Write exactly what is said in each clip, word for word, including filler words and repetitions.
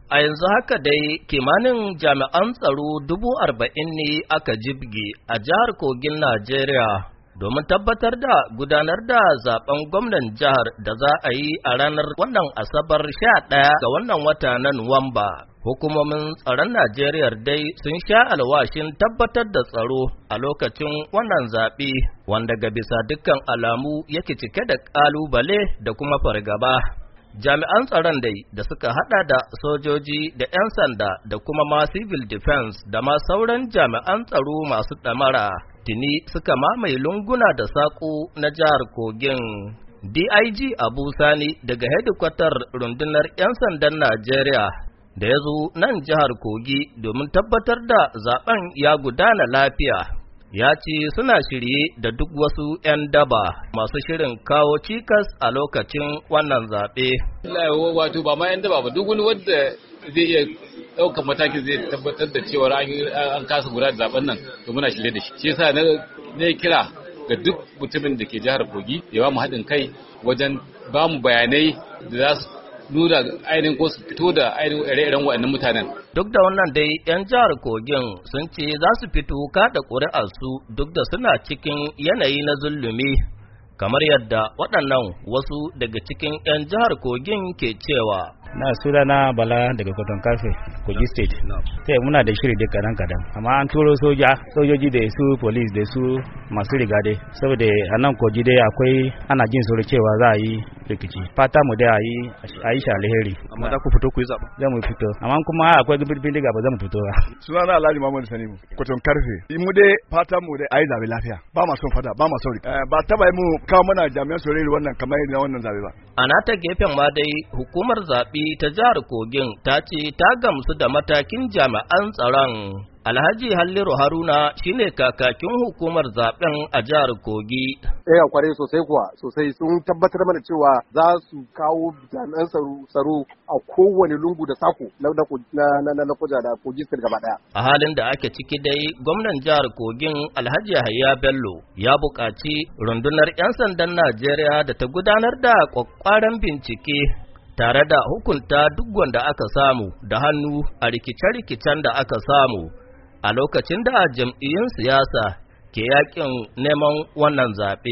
A yanzu haka dai kimanin jami'an tsaro dubu arba'in ne aka jibge a jihar Kogin Najeriya domin tabbatar da gudanar da zaben gwamnan jihar da za a yi a ranar wannan Asabar sha ɗaya ga wannan wata na Nuwamba. Hukumomin tsaron Najeriya dai sun sha alwashin tabbatar da tsaro a lokacin wannan zaɓe wanda ga bisa dukkan alamu yake cike da ƙalubale da kuma fargaba. Jami'an tsaron dai da suka hada da sojoji da 'yan sanda da kuma ma civil defense da ma sauran jami'an tsaro masu ɗamara tuni suka mamaye lunguna da saƙo na jihar Kogin. D I G Abu Sani daga hedikwatar rundunar 'yan sandan Najeriya da ya zo nan jihar Kogi domin tabbatar da zaben ya gudana lafiya. Ya ce suna shirye da duk wasu ‘yan daba masu shirin kawo cikas a lokacin wannan zaɓe. Wato ba ma ‘yan daba ba, duk wani wanda zai iya ɗaukar matakin zai tabbatar da cewa an kasa gudanar da zaɓen nan, to muna shirye da shi. Shi yasa na kira ga duk mutumin da ke jihar Kogi ya ba mu haɗin kai wajen ba mu bayanai da za su nuna ainihin ko su fito da ainihin ire-iren waɗannan mutanen. Duk da wannan dai 'yan jihar Kogin sun ce za su fito kada ƙuri'arsu duk da suna cikin yanayi na zulumi, kamar yadda waɗannan wasu daga cikin 'yan jihar Kogin ke cewa. Na suna na Bala daga Cotton Cafe, Kogi State. Sai muna da shiri duk kadan kadan. Amma an turo soja, sojoji da su police da su masu rigade. Saboda a nan Kogi dai akwai ana jin tsoro cewa za a yi rikici. Fata mu dai a yi a yi shi alheri. Amma za ku fito ku yi zaɓa? Za mu fito. Amma kuma akwai bindiga ba za mu fito ba. Suna na Alhaji Muhammadu Sani Cotton Cafe. Mu dai fata mu dai a yi zaɓe lafiya. Ba ma son fada, ba ma son rikici. Ba taba mu kawo mana jami'an tsaro wannan kamar na wannan zaɓe ba. A nata gefen ma dai hukumar zaɓe ta jihar Kogin ta ce ta gamsu da matakin jami'an tsaron. Alhaji Halliru Haruna shine kakakin hukumar zaben a jihar Kogi. Eh kware sosai kuwa sosai sun tabbatar mana cewa za su kawo jami'an tsaro a kowane lungu da sako na na na kuja da Kogi State gaba daya. A halin da ake ciki dai gwamnan jihar Kogin Alhaji Yahaya Bello ya buƙaci rundunar 'yan sandan Najeriya da ta gudanar da kwakwaran bincike tare da hukunta duk wanda aka samu da hannu a rikice-rikicen da aka samu a lokacin da jam'iyyun siyasa ke yakin neman wannan zaɓe.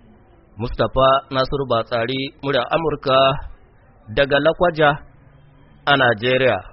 Mustapha Nasiru Batsari, murya Amurka daga Lakwaja a Najeriya.